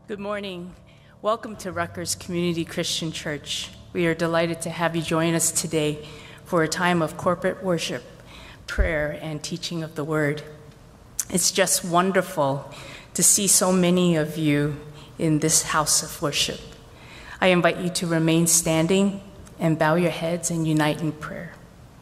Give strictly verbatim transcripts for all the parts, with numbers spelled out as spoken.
Good morning. Welcome to Rutgers Community Christian Church. We are delighted to have you join us today for a time of corporate worship, prayer, and teaching of the Word. It's just wonderful to see so many of you in this house of worship. I invite you to remain standing and bow your heads and unite in prayer.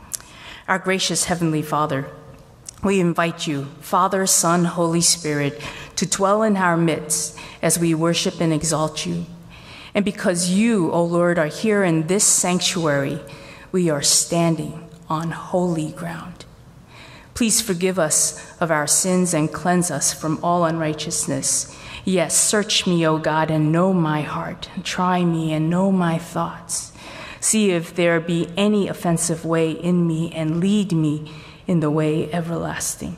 Our gracious Heavenly Father, we invite you, Father, Son, Holy Spirit, to dwell in our midst as we worship and exalt you. And because you, O Lord, are here in this sanctuary, we are standing on holy ground. Please forgive us of our sins and cleanse us from all unrighteousness. Yes, search me, O God, and know my heart. Try me and know my thoughts. See if there be any offensive way in me, and lead me in the way everlasting.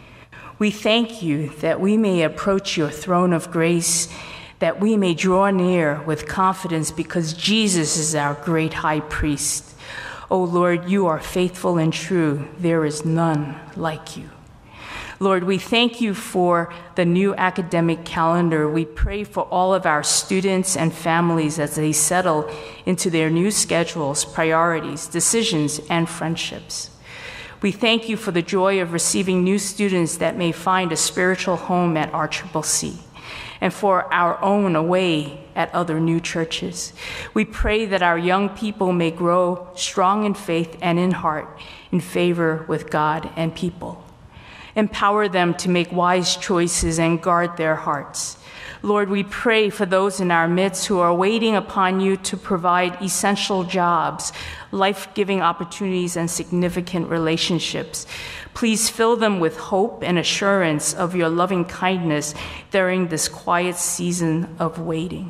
We thank you that we may approach your throne of grace, that we may draw near with confidence because Jesus is our great high priest. O Lord, you are faithful and true. There is none like you. Lord, we thank you for the new academic calendar. We pray for all of our students and families as they settle into their new schedules, priorities, decisions, and friendships. We thank you for the joy of receiving new students that may find a spiritual home at R C C C, and for our own away at other new churches. We pray that our young people may grow strong in faith and in heart, in favor with God and people. Empower them to make wise choices and guard their hearts. Lord, we pray for those in our midst who are waiting upon you to provide essential jobs, life-giving opportunities, and significant relationships. Please fill them with hope and assurance of your loving kindness during this quiet season of waiting.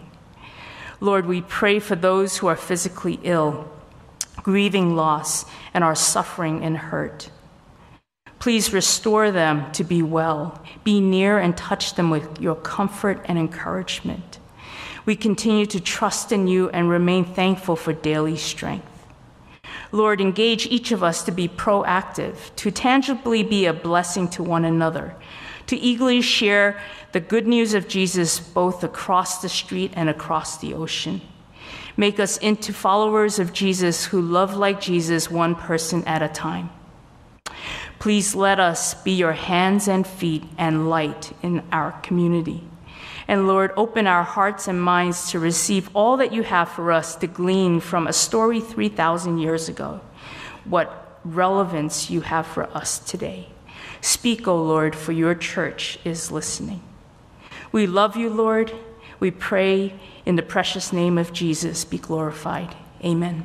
Lord, we pray for those who are physically ill, grieving loss, and are suffering and hurt. Please restore them to be well. Be near and touch them with your comfort and encouragement. We continue to trust in you and remain thankful for daily strength. Lord, engage each of us to be proactive, to tangibly be a blessing to one another, to eagerly share the good news of Jesus both across the street and across the ocean. Make us into followers of Jesus who love like Jesus, one person at a time. Please let us be your hands and feet and light in our community. And Lord, open our hearts and minds to receive all that you have for us to glean from a story three thousand years ago, what relevance you have for us today. Speak, O Lord, for your church is listening. We love you, Lord. We pray in the precious name of Jesus, be glorified. Amen.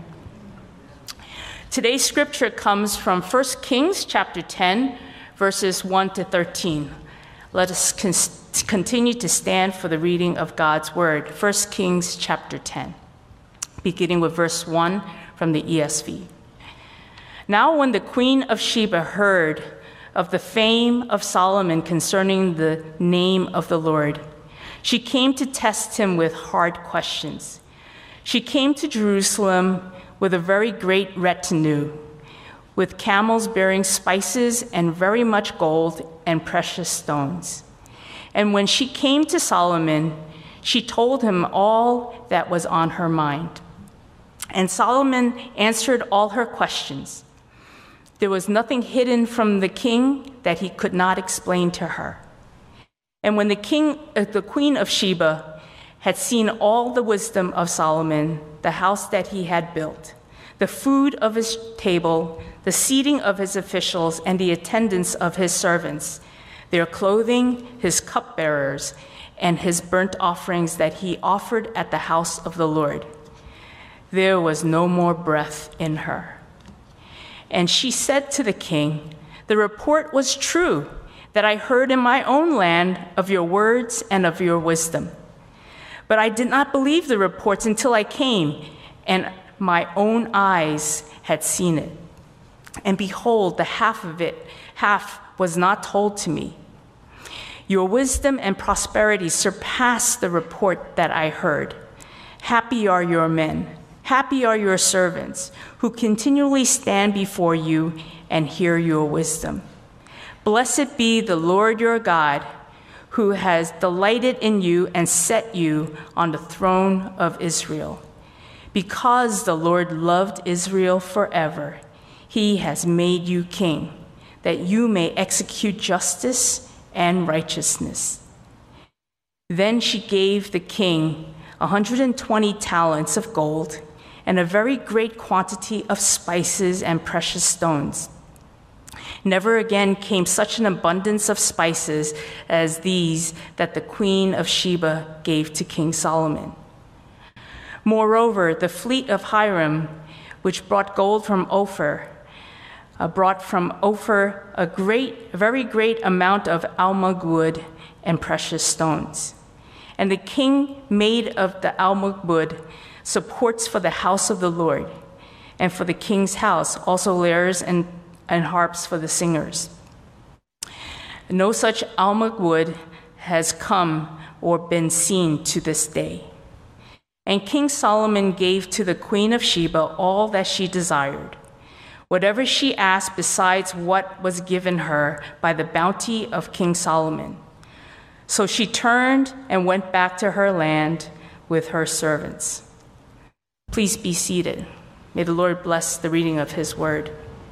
Today's scripture comes from First Kings chapter ten, verses one to thirteen. Let us con- continue to stand for the reading of God's word. First Kings chapter ten, beginning with verse one from the E S V. Now when the queen of Sheba heard of the fame of Solomon concerning the name of the Lord, she came to test him with hard questions. She came to Jerusalem with a very great retinue, with camels bearing spices and very much gold and precious stones. And when she came to Solomon, she told him all that was on her mind. And Solomon answered all her questions. There was nothing hidden from the king that he could not explain to her. And when the king, uh, the queen of Sheba had seen all the wisdom of Solomon, the house that he had built, the food of his table, the seating of his officials, and the attendance of his servants, their clothing, his cupbearers, and his burnt offerings that he offered at the house of the Lord, there was no more breath in her. And she said to the king, "The report was true that I heard in my own land of your words and of your wisdom. But I did not believe the reports until I came, and my own eyes had seen it. And behold, the half of it, half was not told to me. Your wisdom and prosperity surpass the report that I heard. Happy are your men, happy are your servants, who continually stand before you and hear your wisdom. Blessed be the Lord your God, who has delighted in you and set you on the throne of Israel. Because the Lord loved Israel forever, he has made you king, that you may execute justice and righteousness. Then she gave the king one hundred twenty talents of gold and a very great quantity of spices and precious stones. Never again came such an abundance of spices as these that the queen of Sheba gave to King Solomon. Moreover, the fleet of Hiram, which brought gold from Ophir, uh, brought from Ophir a great, very great amount of almug wood and precious stones. And the king made of the almug wood supports for the house of the Lord, and for the king's house also lyres and, and harps for the singers. No such almug wood has come or been seen to this day. And King Solomon gave to the queen of Sheba all that she desired, whatever she asked besides what was given her by the bounty of King Solomon. So she turned and went back to her land with her servants. Please be seated. May the Lord bless the reading of his word.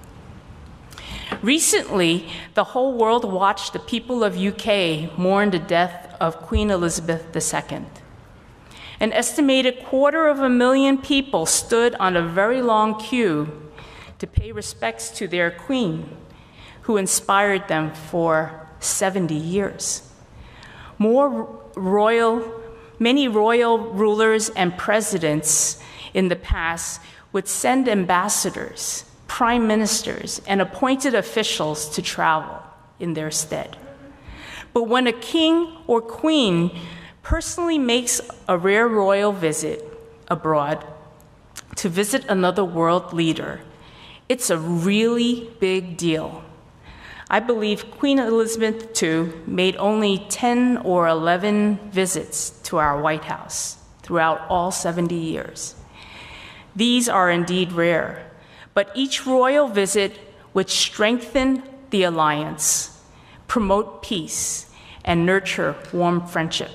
Recently, the whole world watched the people of U K mourn the death of Queen Elizabeth the Second. An estimated quarter of a million people stood on a very long queue to pay respects to their queen, who inspired them for seventy years. More royal, many royal rulers and presidents in the past would send ambassadors, prime ministers, and appointed officials to travel in their stead. But when a king or queen personally makes a rare royal visit abroad to visit another world leader, it's a really big deal. I believe Queen Elizabeth the Second made only ten or eleven visits to our White House throughout all seventy years. These are indeed rare, but each royal visit would strengthen the alliance, promote peace, and nurture warm friendship.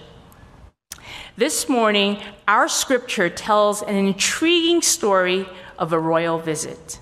This morning, our scripture tells an intriguing story of a royal visit.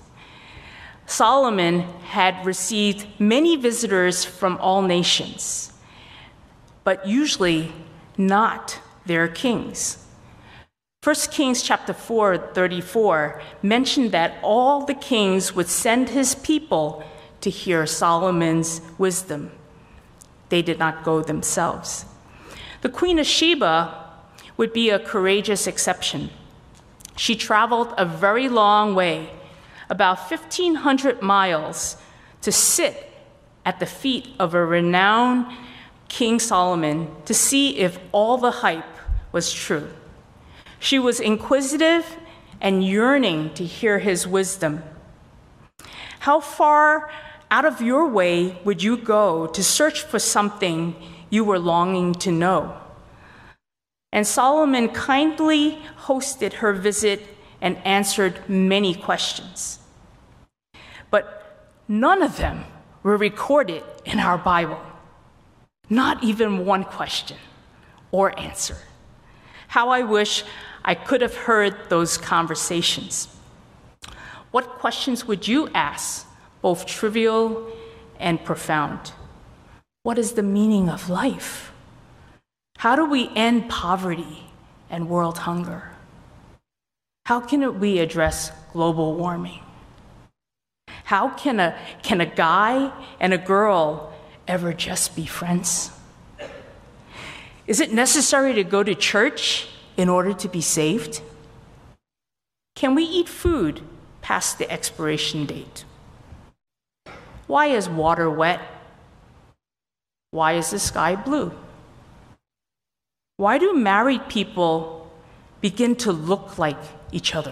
Solomon had received many visitors from all nations, but usually not their kings. First Kings chapter four, thirty-four mentioned that all the kings would send his people to hear Solomon's wisdom. They did not go themselves. The Queen of Sheba would be a courageous exception. She traveled a very long way, about fifteen hundred miles, to sit at the feet of a renowned King Solomon to see if all the hype was true. She was inquisitive and yearning to hear his wisdom. How far out of your way would you go to search for something you were longing to know? And Solomon kindly hosted her visit and answered many questions. But none of them were recorded in our Bible. Not even one question or answer. How I wish I could have heard those conversations. What questions would you ask, both trivial and profound? What is the meaning of life? How do we end poverty and world hunger? How can we address global warming? How can a, can a guy and a girl ever just be friends? Is it necessary to go to church in order to be saved? Can we eat food past the expiration date? Why is water wet? Why is the sky blue? Why do married people begin to look like each other?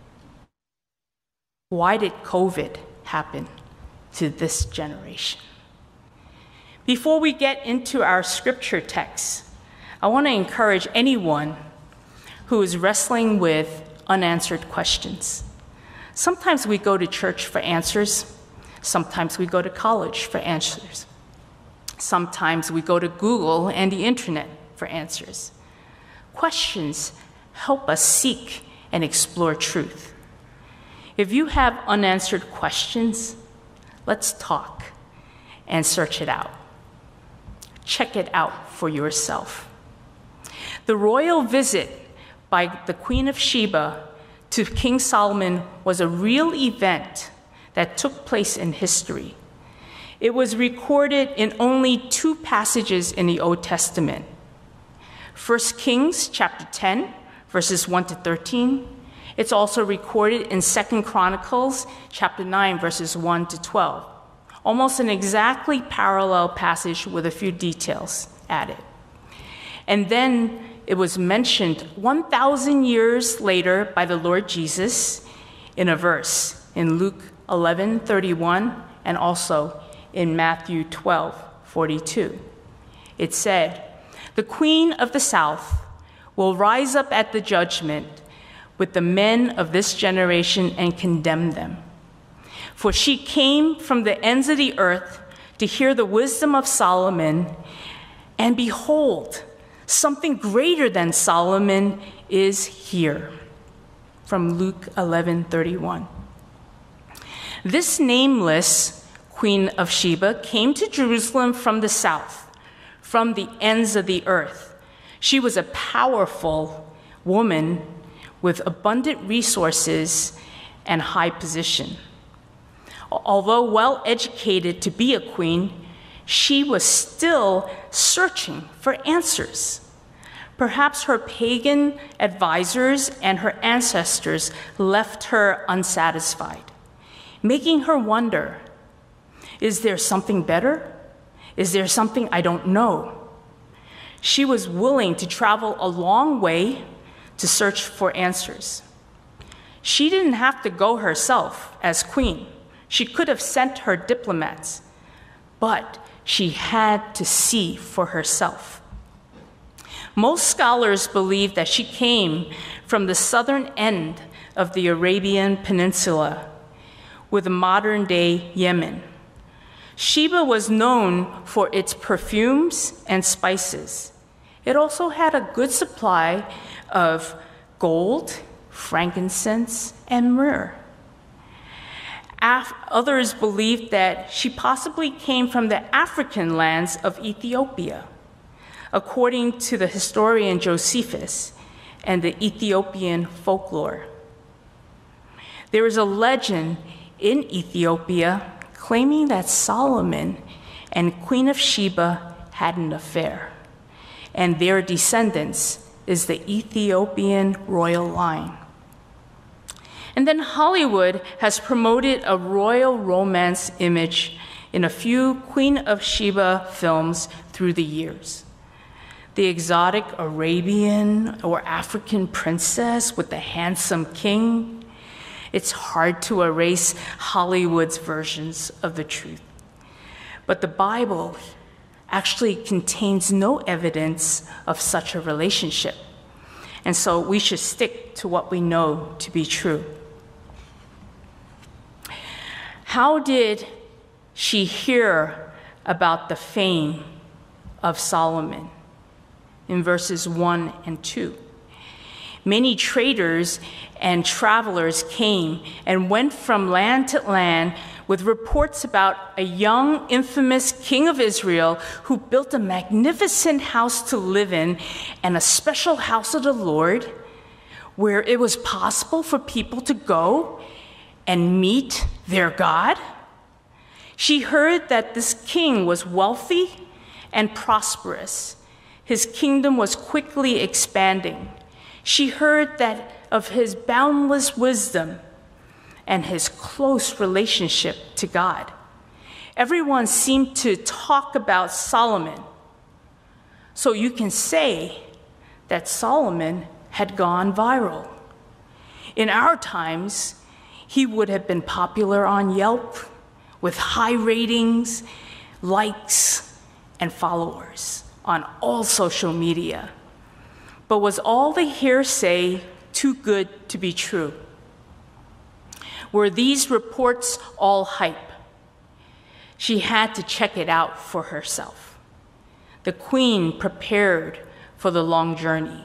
Why did COVID happen to this generation? Before we get into our scripture text, I want to encourage anyone who is wrestling with unanswered questions. Sometimes we go to church for answers. Sometimes we go to college for answers. Sometimes we go to Google and the internet for answers. Questions help us seek and explore truth. If you have unanswered questions, let's talk and search it out. Check it out for yourself. The royal visit by the Queen of Sheba to King Solomon was a real event that took place in history. It was recorded in only two passages in the Old Testament. First Kings chapter ten, verses one to thirteen. It's also recorded in Second Chronicles chapter nine, verses one to twelve. Almost an exactly parallel passage with a few details added. And then it was mentioned one thousand years later by the Lord Jesus in a verse in Luke eleven thirty-one and also in Matthew twelve forty-two. It said, "The queen of the south will rise up at the judgment with the men of this generation and condemn them. For she came from the ends of the earth to hear the wisdom of Solomon, and behold, something greater than Solomon is here." From Luke eleven thirty-one. This nameless Queen of Sheba came to Jerusalem from the south, from the ends of the earth. She was a powerful woman with abundant resources and high position. Although well educated to be a queen, she was still searching for answers. Perhaps her pagan advisors and her ancestors left her unsatisfied, making her wonder, is there something better? Is there something I don't know? She was willing to travel a long way to search for answers. She didn't have to go herself as queen. She could have sent her diplomats, but she had to see for herself. Most scholars believe that she came from the southern end of the Arabian Peninsula with modern-day Yemen. Sheba was known for its perfumes and spices. It also had a good supply of gold, frankincense, and myrrh. Af- others believed that she possibly came from the African lands of Ethiopia, according to the historian Josephus and the Ethiopian folklore. There is a legend in Ethiopia claiming that Solomon and Queen of Sheba had an affair, and their descendants is the Ethiopian royal line. And then Hollywood has promoted a royal romance image in a few Queen of Sheba films through the years. The exotic Arabian or African princess with the handsome king. It's hard to erase Hollywood's versions of the truth. But the Bible actually contains no evidence of such a relationship. And so we should stick to what we know to be true. How did she hear about the fame of Solomon? In verses one and two. Many traders and travelers came and went from land to land with reports about a young, infamous king of Israel who built a magnificent house to live in and a special house of the Lord where it was possible for people to go and meet their God. She heard that this king was wealthy and prosperous. His kingdom was quickly expanding. She heard that of his boundless wisdom and his close relationship to God. Everyone seemed to talk about Solomon. So you can say that Solomon had gone viral. In our times, he would have been popular on Yelp with high ratings, likes, and followers on all social media. But was all the hearsay too good to be true? Were these reports all hype? She had to check it out for herself. The queen prepared for the long journey.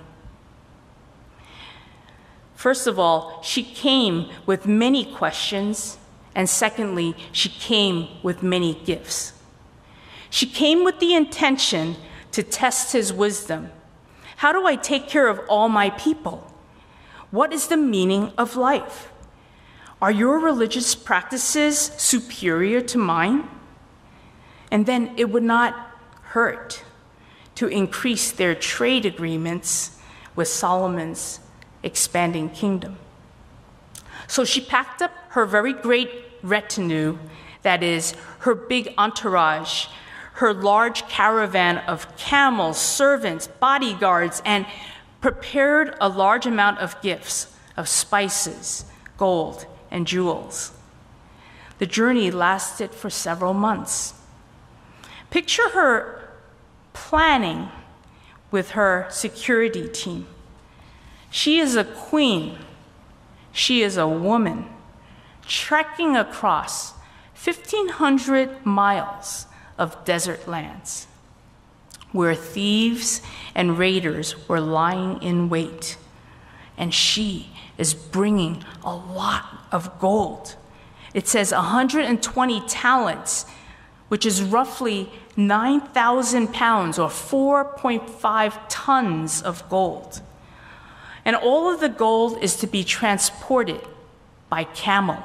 First of all, she came with many questions, and secondly, she came with many gifts. She came with the intention to test his wisdom. How do I take care of all my people? What is the meaning of life? Are your religious practices superior to mine? And then it would not hurt to increase their trade agreements with Solomon's expanding kingdom. So she packed up her very great retinue, that is, her big entourage, her large caravan of camels, servants, bodyguards, and prepared a large amount of gifts of spices, gold, and jewels. The journey lasted for several months. Picture her planning with her security team. She is a queen. She is a woman trekking across fifteen hundred miles of desert lands where thieves and raiders were lying in wait. And she is bringing a lot of gold. It says one hundred twenty talents, which is roughly nine thousand pounds or four point five tons of gold. And all of the gold is to be transported by camel.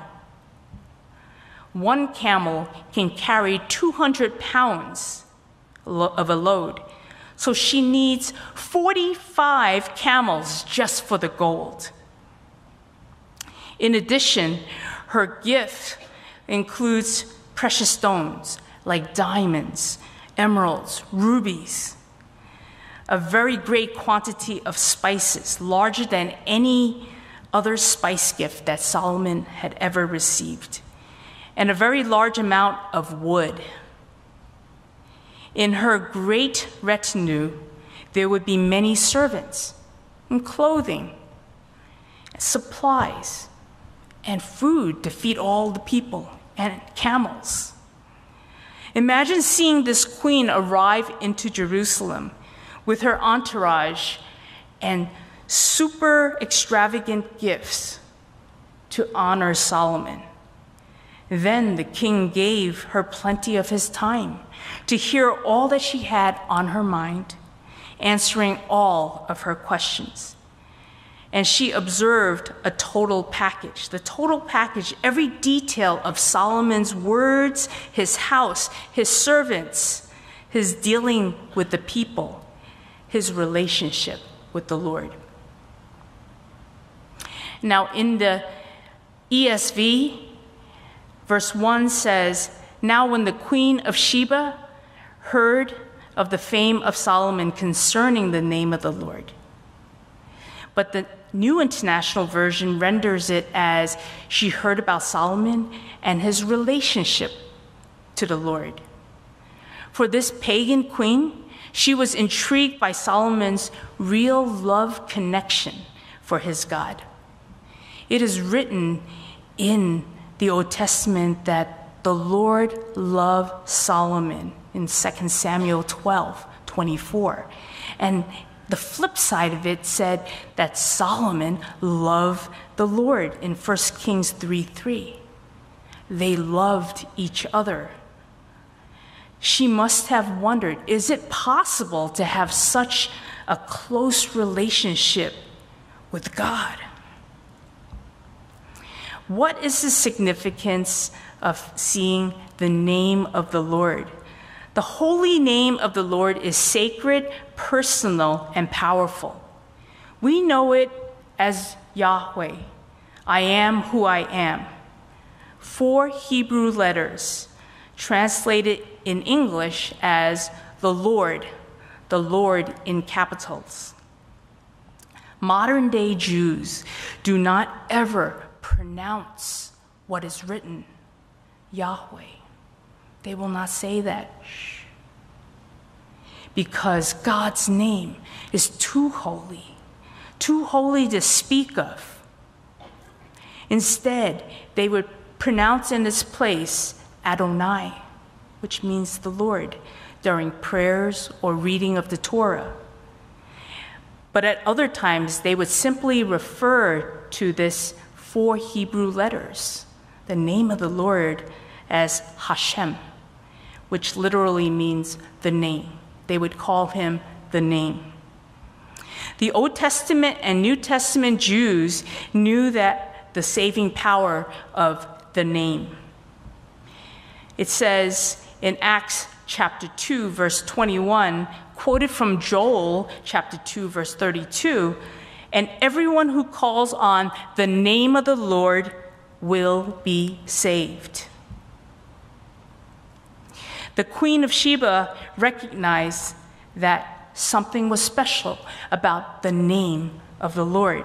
One camel can carry two hundred pounds of a load. So she needs forty-five camels just for the gold. In addition, her gift includes precious stones like diamonds, emeralds, rubies, a very great quantity of spices, larger than any other spice gift that Solomon had ever received, and a very large amount of wood. In her great retinue, there would be many servants, and clothing, supplies, and food to feed all the people, and camels. Imagine seeing this queen arrive into Jerusalem with her entourage and super extravagant gifts to honor Solomon. Then the king gave her plenty of his time to hear all that she had on her mind, answering all of her questions. And she observed a total package, the total package, every detail of Solomon's words, his house, his servants, his dealing with the people, his relationship with the Lord. Now, in the E S V, verse one says, "Now when the queen of Sheba heard of the fame of Solomon concerning the name of the Lord." But the New International Version renders it as she heard about Solomon and his relationship to the Lord. For this pagan queen, she was intrigued by Solomon's real love connection for his God. It is written in the Old Testament that the Lord loved Solomon in Second Samuel twelve twenty-four. And the flip side of it said that Solomon loved the Lord in First Kings three three. They loved each other. She must have wondered, is it possible to have such a close relationship with God? What is the significance of seeing the name of the Lord? The holy name of the Lord is sacred, personal, and powerful. We know it as Yahweh. I am who I am. Four Hebrew letters translated in English as the Lord, the Lord in capitals. Modern day Jews do not ever pronounce what is written, Yahweh. They will not say that. Shh. Because God's name is too holy, too holy to speak of. Instead, they would pronounce in its place Adonai, which means the Lord, during prayers or reading of the Torah. But at other times, they would simply refer to this four Hebrew letters, the name of the Lord, as Hashem, which literally means the name. They would call him the name. The Old Testament and New Testament Jews knew that the saving power of the name. It says in Acts chapter two, verse twenty-one, quoted from Joel chapter two, verse thirty-two, and everyone who calls on the name of the Lord will be saved. The Queen of Sheba recognized that something was special about the name of the Lord.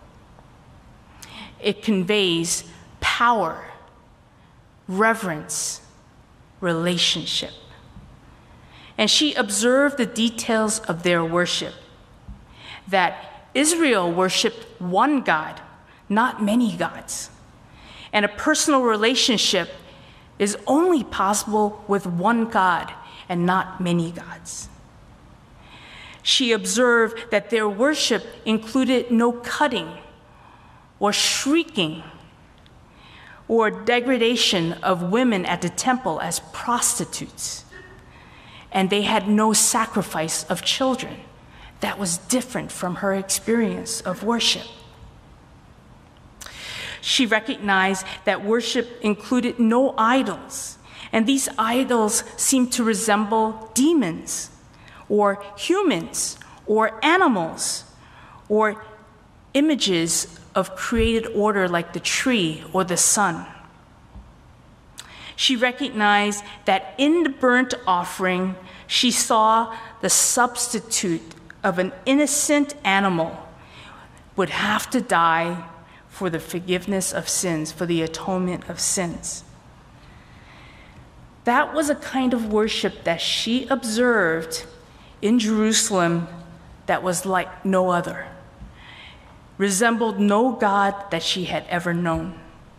It conveys power, reverence, relationship. And she observed the details of their worship, that Israel worshiped one God, not many gods. And a personal relationship is only possible with one God and not many gods. She observed that their worship included no cutting or shrieking or degradation of women at the temple as prostitutes. And they had no sacrifice of children. That was different from her experience of worship. She recognized that worship included no idols, and these idols seemed to resemble demons, or humans, or animals, or images of created order like the tree or the sun. She recognized that in the burnt offering, she saw the substitute of an innocent animal would have to die for the forgiveness of sins, for the atonement of sins. That was a kind of worship that she observed in Jerusalem that was like no other, resembled no God that she had ever known.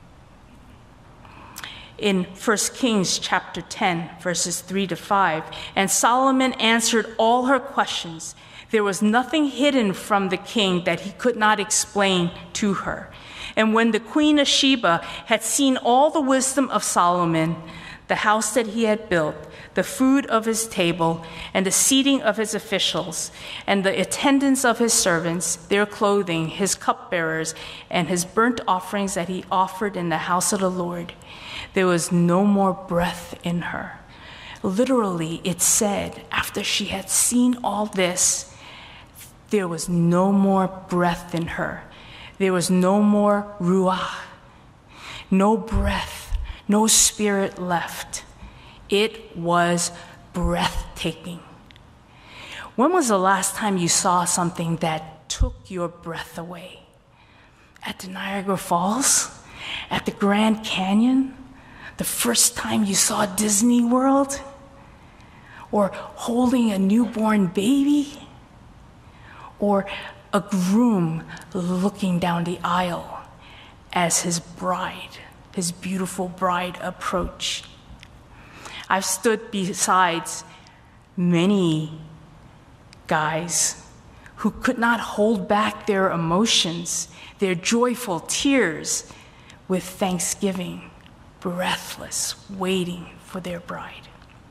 In First Kings chapter ten, verses three to five, and Solomon answered all her questions. There was nothing hidden from the king that he could not explain to her. And when the Queen of Sheba had seen all the wisdom of Solomon, the house that he had built, the food of his table, and the seating of his officials, and the attendance of his servants, their clothing, his cupbearers, and his burnt offerings that he offered in the house of the Lord, there was no more breath in her. Literally, it said, after she had seen all this, there was no more breath in her. There was no more ruach, no breath, no spirit left. It was breathtaking. When was the last time you saw something that took your breath away? At the Niagara Falls? At the Grand Canyon? The first time you saw Disney World? Or holding a newborn baby? Or a groom looking down the aisle as his bride, his beautiful bride, approached? I've stood beside many guys who could not hold back their emotions, their joyful tears, with thanksgiving, breathless, waiting for their bride.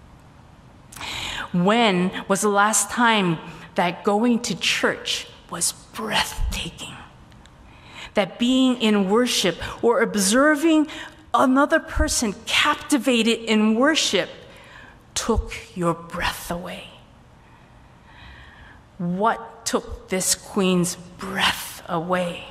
When was the last time that going to church was breathtaking? That being in worship or observing another person captivated in worship took your breath away? What took this queen's breath away?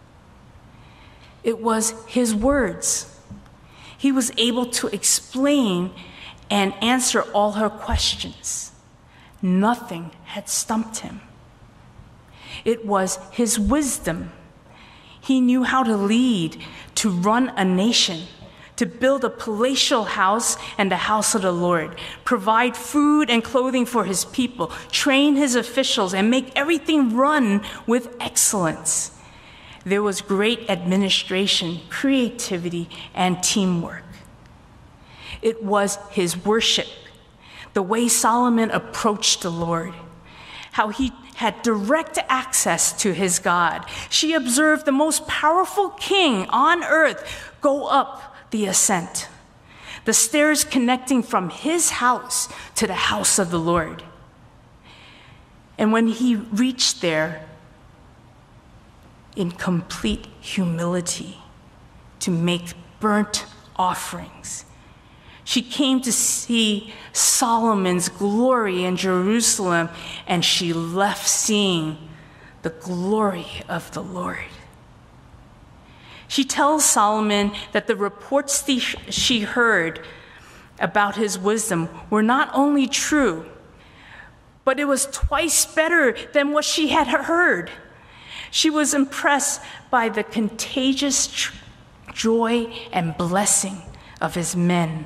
It was his words. He was able to explain and answer all her questions. Nothing had stumped him. It was his wisdom. He knew how to lead, to run a nation, to build a palatial house and the house of the Lord, provide food and clothing for his people, train his officials, and make everything run with excellence. There was great administration, creativity, and teamwork. It was his worship, the way Solomon approached the Lord, how he had direct access to his God. She observed the most powerful king on earth go up the ascent, the stairs connecting from his house to the house of the Lord. And when he reached there, in complete humility, to make burnt offerings, she came to see Solomon's glory in Jerusalem, and she left seeing the glory of the Lord. She tells Solomon that the reports she heard about his wisdom were not only true, but it was twice better than what she had heard. She was impressed by the contagious joy and blessing of his men.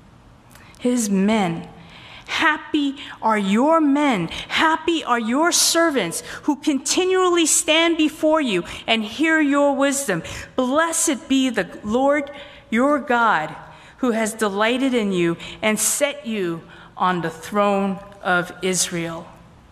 His men. Happy are your men, happy are your servants who continually stand before you and hear your wisdom. Blessed be the Lord your God, who has delighted in you and set you on the throne of Israel.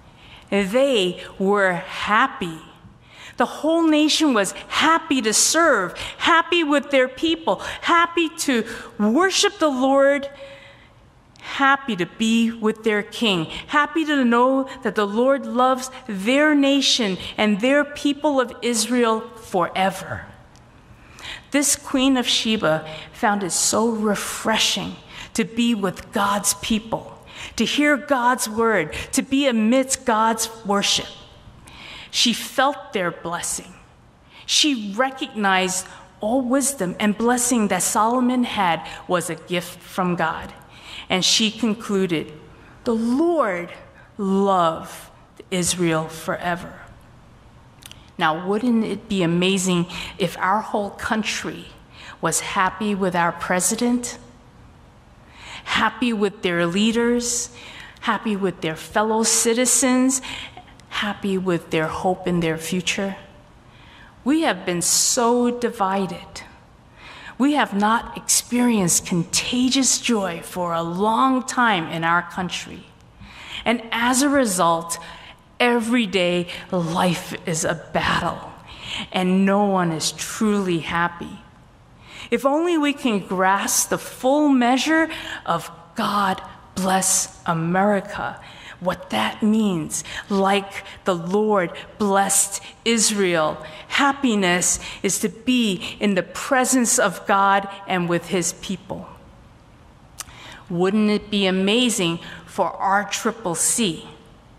They were happy. The whole nation was happy to serve, happy with their people, happy to worship the Lord, happy to be with their king, happy to know that the Lord loves their nation and their people of Israel forever. This Queen of Sheba found it so refreshing to be with God's people, to hear God's word, to be amidst God's worship. She felt their blessing. She recognized all wisdom and blessing that Solomon had was a gift from God. And she concluded, the Lord loved Israel forever. Now, wouldn't it be amazing if our whole country was happy with our president, happy with their leaders, happy with their fellow citizens, happy with their hope in their future? We have been so divided. We have not experienced contagious joy for a long time in our country. And as a result, every day life is a battle, and no one is truly happy. If only we can grasp the full measure of God bless America, what that means, like the Lord blessed Israel. Happiness is to be in the presence of God and with his people. Wouldn't it be amazing for our Triple C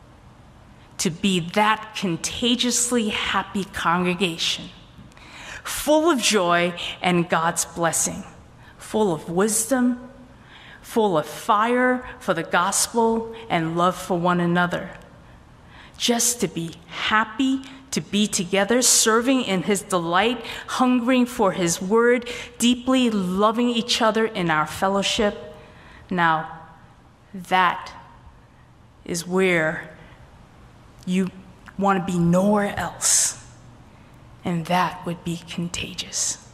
to be that contagiously happy congregation, full of joy and God's blessing, full of wisdom, full of fire for the gospel and love for one another. Just to be happy, to be together, serving in his delight, hungering for his word, deeply loving each other in our fellowship. Now, that is where you want to be nowhere else. And that would be contagious.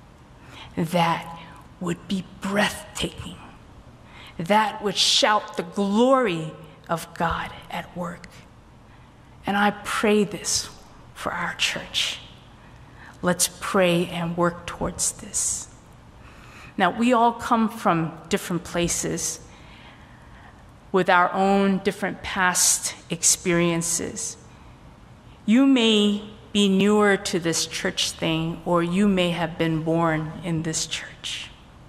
That would be breathtaking. That would shout the glory of God at work. And I pray this for our church. Let's pray and work towards this. Now, we all come from different places with our own different past experiences. You may be newer to this church thing, or you may have been born in this church.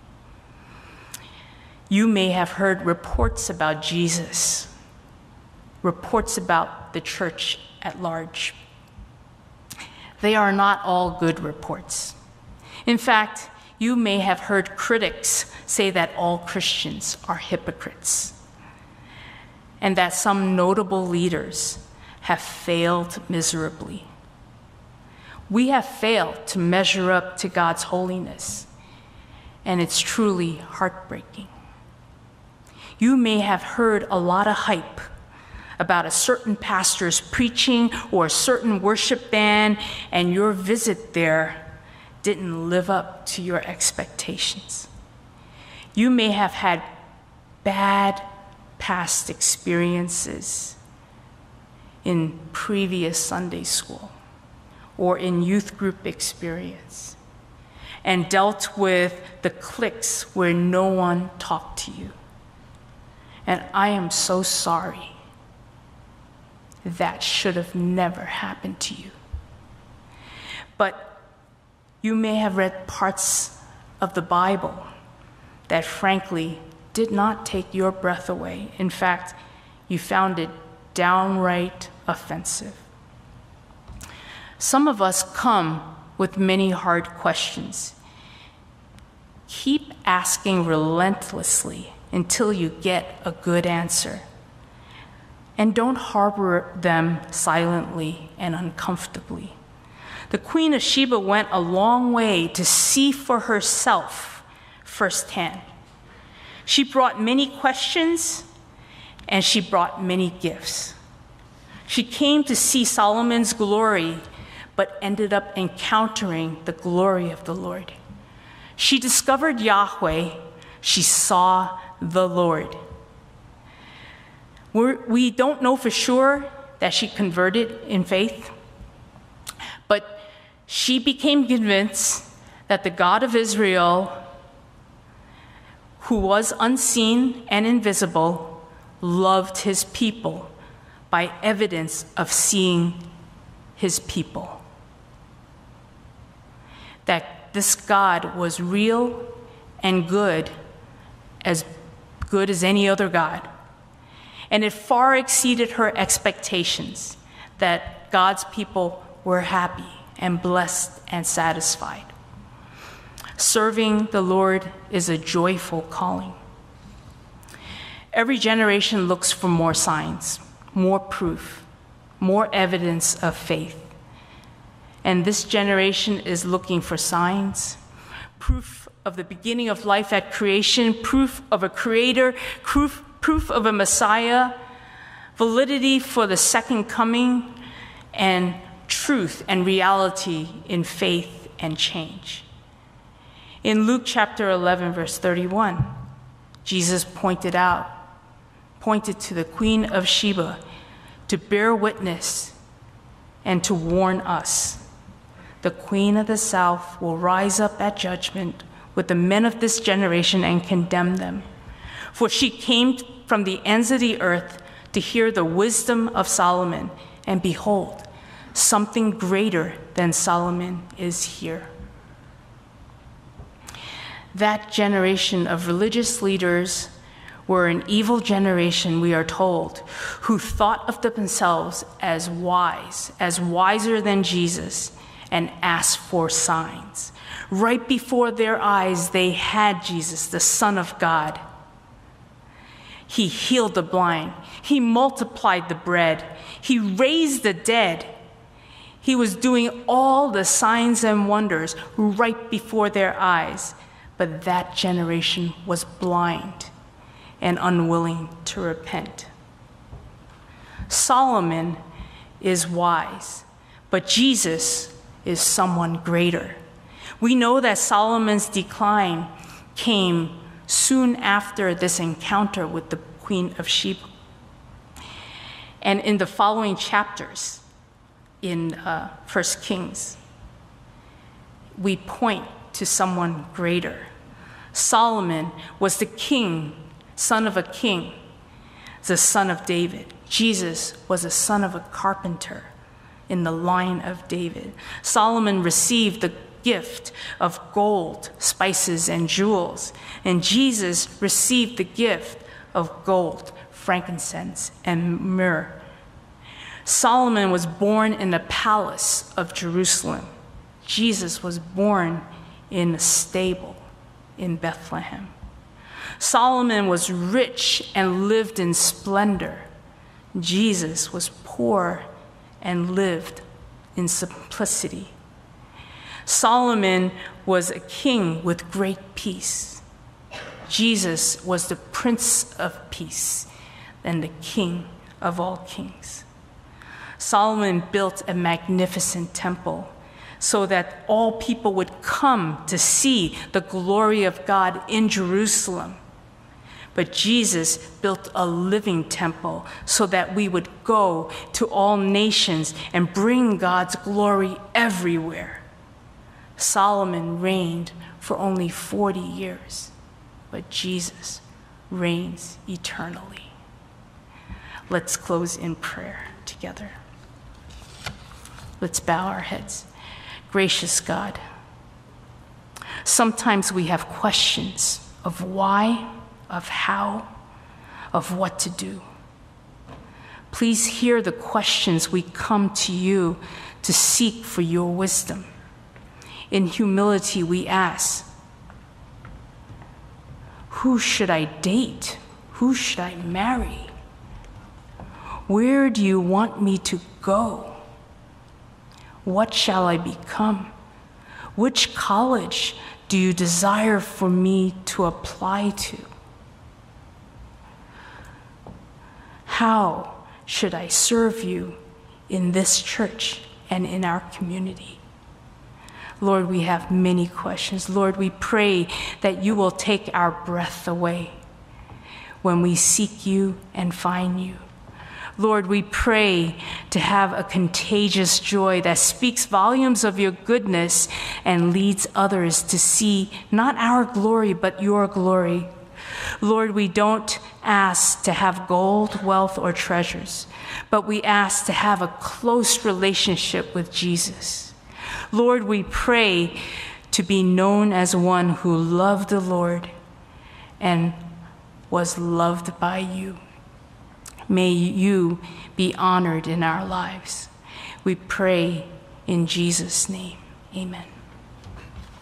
You may have heard reports about Jesus, reports about the church at large. They are not all good reports. In fact, you may have heard critics say that all Christians are hypocrites, and that some notable leaders have failed miserably. We have failed to measure up to God's holiness, and it's truly heartbreaking. You may have heard a lot of hype about a certain pastor's preaching or a certain worship band, and your visit there didn't live up to your expectations. You may have had bad past experiences in previous Sunday school or in youth group experience, and dealt with the cliques where no one talked to you. And I am so sorry. That should have never happened to you. But you may have read parts of the Bible that frankly did not take your breath away. In fact, you found it downright offensive. Some of us come with many hard questions. Keep asking relentlessly until you get a good answer. And don't harbor them silently and uncomfortably. The Queen of Sheba went a long way to see for herself firsthand. She brought many questions, and she brought many gifts. She came to see Solomon's glory, but ended up encountering the glory of the Lord. She discovered Yahweh. She saw the Lord. We're, we don't know for sure that she converted in faith, but she became convinced that the God of Israel, who was unseen and invisible, loved his people by evidence of seeing his people. That this God was real and good, as good as any other God. And it far exceeded her expectations that God's people were happy and blessed and satisfied. Serving the Lord is a joyful calling. Every generation looks for more signs, more proof, more evidence of faith. And this generation is looking for signs, proof of the beginning of life at creation, proof of a creator, proof, proof of a Messiah, validity for the second coming, and truth and reality in faith and change. In Luke chapter eleven, verse thirty-one, Jesus pointed out, pointed to the Queen of Sheba to bear witness and to warn us. The Queen of the South will rise up at judgment with the men of this generation and condemn them. For she came from the ends of the earth to hear the wisdom of Solomon, and behold, something greater than Solomon is here. That generation of religious leaders were an evil generation, we are told, who thought of themselves as wise, as wiser than Jesus, and asked for signs. Right before their eyes, they had Jesus, the Son of God. He healed the blind. He multiplied the bread. He raised the dead. He was doing all the signs and wonders right before their eyes. But that generation was blind and unwilling to repent. Solomon is wise, but Jesus is someone greater. We know that Solomon's decline came soon after this encounter with the Queen of Sheba. And in the following chapters in uh, First Kings, we point to someone greater. Solomon was the king, son of a king, the son of David. Jesus was a son of a carpenter in the line of David. Solomon received the gift of gold, spices, and jewels, and Jesus received the gift of gold, frankincense, and myrrh. Solomon was born in the palace of Jerusalem. Jesus was born in a stable in Bethlehem. Solomon was rich and lived in splendor. Jesus was poor and lived in simplicity. Solomon was a king with great peace. Jesus was the Prince of Peace and the King of all kings. Solomon built a magnificent temple. so that all people would come to see the glory of God in Jerusalem. But Jesus built a living temple so that we would go to all nations and bring God's glory everywhere. Solomon reigned for only forty years, but Jesus reigns eternally. Let's close in prayer together. Let's bow our heads. Gracious God, sometimes we have questions of why, of how, of what to do. Please hear the questions we come to you to seek for your wisdom. In humility, we ask, who should I date? Who should I marry? Where do you want me to go? What shall I become? Which college do you desire for me to apply to? How should I serve you in this church and in our community? Lord, we have many questions. Lord, we pray that you will take our breath away when we seek you and find you. Lord, we pray to have a contagious joy that speaks volumes of your goodness and leads others to see not our glory, but your glory. Lord, we don't ask to have gold, wealth, or treasures, but we ask to have a close relationship with Jesus. Lord, we pray to be known as one who loved the Lord and was loved by you. May you be honored in our lives. We pray in Jesus' name. Amen.